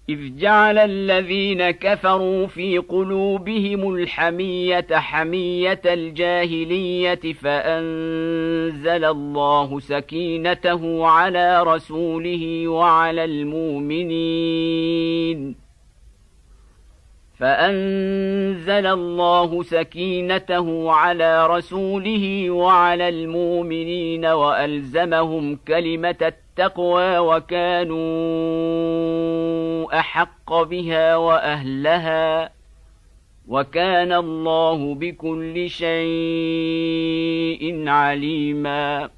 إذ جعل الذين كفروا في قلوبهم الحمية حمية الجاهلية فأنزل الله سكينته على رسوله وعلى المؤمنين وألزمهم كلمة التقوى وكانوا أحق بها وأهلها وكان الله بكل شيء عليما.